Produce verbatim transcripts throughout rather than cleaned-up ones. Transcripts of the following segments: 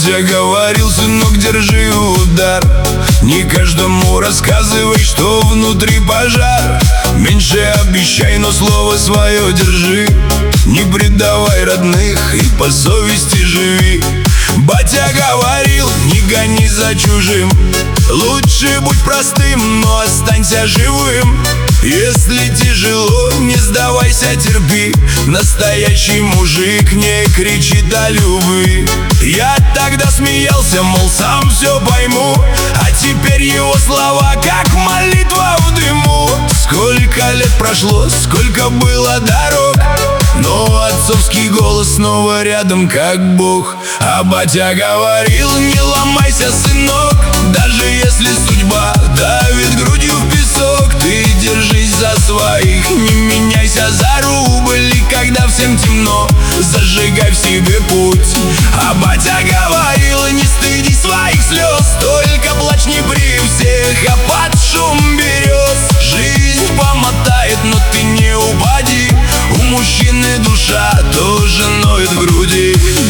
Батя говорил: сынок, держи удар, не каждому рассказывай, что внутри пожар. Меньше обещай, но слово свое держи, не предавай родных и по совести живи. Батя говорил: не гони за чужим, лучше будь простым, но останься живым. Если тяжело, не сдавайся, терпи, настоящий мужик не кричит о любви. Я тогда смеялся, мол, сам все пойму, а теперь его слова как молитва в дыму. Сколько лет прошло, сколько было дорог, но отцовский голос снова рядом, как Бог. А батя говорил: не ломайся, сынок, даже если судьба давит грудью в песок. Ты держись за своих, не меняйся за рубль, и когда всем темно, зажигай в себе путь. А батя говорил: не стыдись своих слез, только плачь не при всех, а под шум берез. Жизнь помотает, но ты не упади, у мужчины душа тоже ноет в груди.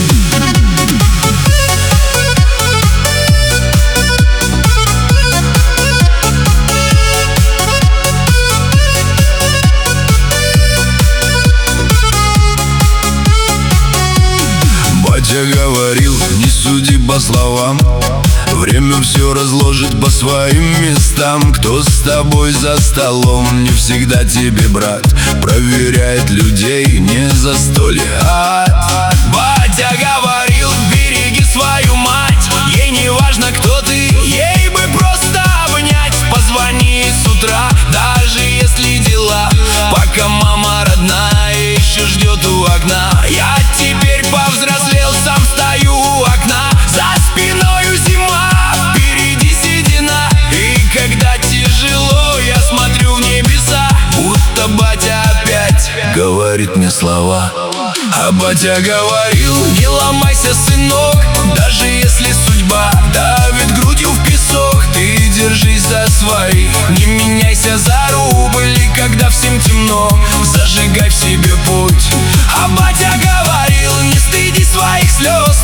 Батя говорил: не суди по словам, время все разложит по своим местам. Кто с тобой за столом, не всегда тебе брат, проверяет людей не застолье, а ад. Батя говорил: береги свою мать, ей не важно, кто ты, ей бы просто обнять. Позвони с утра, даже если дела, пока мама родная еще ждет у окна. Я теперь повзрослел, сам стою у окна, за спиною зима, впереди седина. И когда тяжело, я смотрю в небеса, будто батя опять говорит мне слова. А батя говорил: не ломайся, сынок, даже если судьба давит грудью в песок. Ты держись за своих, не меняйся за рубль, и когда всем темно, зажигай в себе путь. А батя говорил: не стыдись своих слез,